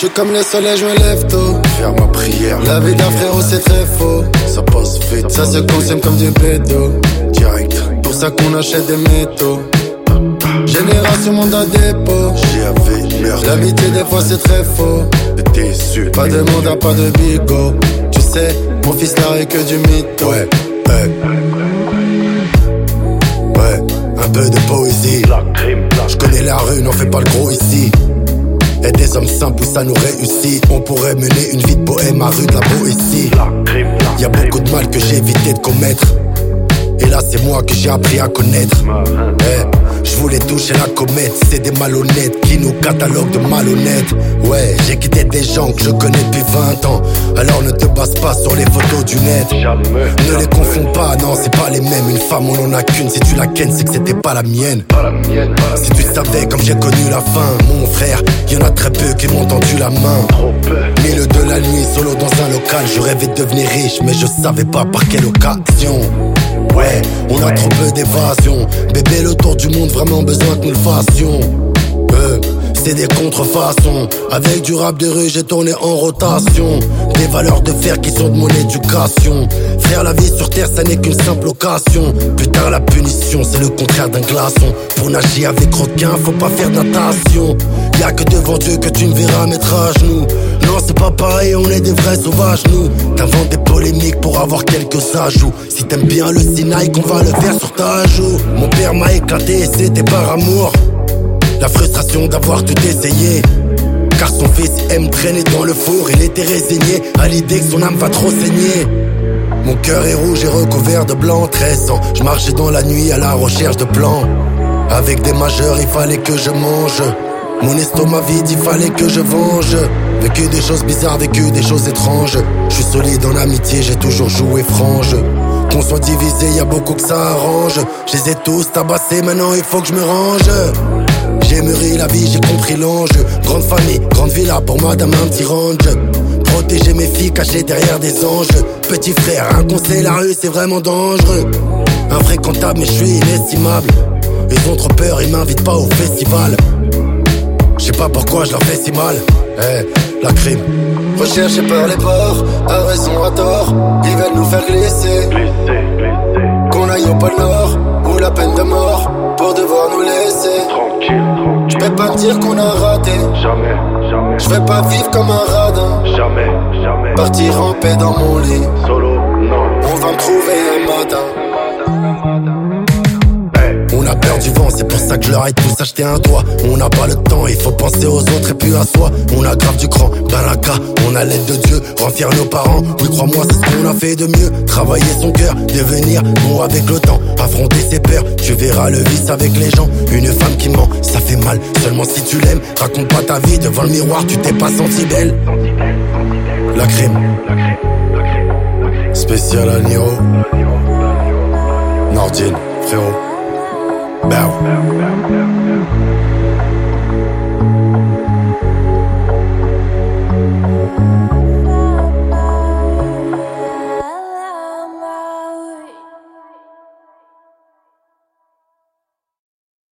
suis comme le soleil, je me lève tôt. Faire ma prière. La vie d'un frérot c'est très faux. Ça passe vite. Ça se consomme comme du bédo. Direct. Pour ça qu'on achète des métaux. Génération mandat dépôt. J'avais merde. L'amitié des fois c'est très faux. T'es sûr. Pas de mandat, pas de bigot. Tu sais, mon fils là est que du mytho. Ouais, ouais. Ouais, un peu de poésie. Je connais la rue, n'en fais pas le gros ici. Et des hommes simples, ça nous réussit. On pourrait mener une vie de bohème à rue de la Boétie. Y'a beaucoup de mal que j'ai évité de commettre. Et là c'est moi que j'ai appris à connaître. Je voulais toucher la comète. C'est des malhonnêtes qui nous cataloguent de malhonnêtes. Ouais, j'ai quitté des gens que je connais depuis 20 ans. Alors ne te base pas sur les photos du net. Ne les confonds pas, non c'est pas les mêmes. Une femme on en a qu'une, si tu la kennes c'est que c'était pas la mienne. Si tu savais comme j'ai connu la fin, mon frère, y'en a très peu qui m'ont tendu la main. Milieu de la nuit, solo dans un local. Je rêvais de devenir riche mais je savais pas par quelle occasion. Ouais, on a trop peu d'évasion. Bébé, le tour du monde, vraiment besoin que nous le fassions. C'est des contrefaçons. Avec du rap de rue, j'ai tourné en rotation. Des valeurs de fer qui sont de mon éducation. Frère, la vie sur terre, ça n'est qu'une simple occasion. Plus tard, la punition, c'est le contraire d'un glaçon. Pour nager avec requin, faut pas faire de natation. Y'a que devant Dieu que tu me verras mettre à genoux. Non, c'est pas pareil, on est des vrais sauvages, nous. T'inventes des polémiques pour avoir quelques ajouts. Si t'aimes bien le Sinaï, qu'on va le faire sur ta joue. Mon père m'a éclaté et c'était par amour. La frustration d'avoir tout essayé. Car son fils aime traîner dans le four. Il était résigné à l'idée que son âme va trop saigner. Mon cœur est rouge et recouvert de blanc. 13 ans, je marchais dans la nuit à la recherche de plans. Avec des majeurs, il fallait que je mange. Mon estomac vide, il fallait que je venge. Vécu des choses bizarres, vécu des choses étranges. Je suis solide en amitié, j'ai toujours joué frange. Qu'on soit divisé, y a beaucoup que ça arrange. Je les ai tous tabassés, maintenant il faut que je me range. J'ai mûri la vie, j'ai compris l'enjeu. Grande famille, grande villa pour madame un petit range. Protéger mes filles cachées derrière des anges. Petit frère, un conseil, la rue c'est vraiment dangereux. Infréquentable mais je suis inestimable. Ils ont trop peur, ils m'invitent pas au festival. Je sais pas pourquoi je leur fais si mal. La crime. Recherché par les bords, à raison, à tort. Ils veulent nous faire glisser. Qu'on aille au pôle Nord, ou la peine de mort, pour devoir nous laisser. Je peux pas me dire qu'on a raté. Jamais. Je vais pas vivre comme un radin. Jamais. Partir en paix dans mon lit. Solo, non. On va me trouver un matin. On a peur du vent, c'est pour ça que je leur ai tous acheté un toit. On n'a pas le temps, il faut penser aux autres et plus à soi. On a grave du cran, baraka, on a l'aide de Dieu. Rend fiers nos parents, oui crois-moi c'est ce qu'on a fait de mieux. Travailler son cœur, devenir bon avec le temps. Affronter ses peurs, tu verras le vice avec les gens. Une femme qui ment, ça fait mal, seulement si tu l'aimes. Raconte pas ta vie devant le miroir, tu t'es pas senti belle. La crime. Spécial à Niro. Nordine, frérot. Bow.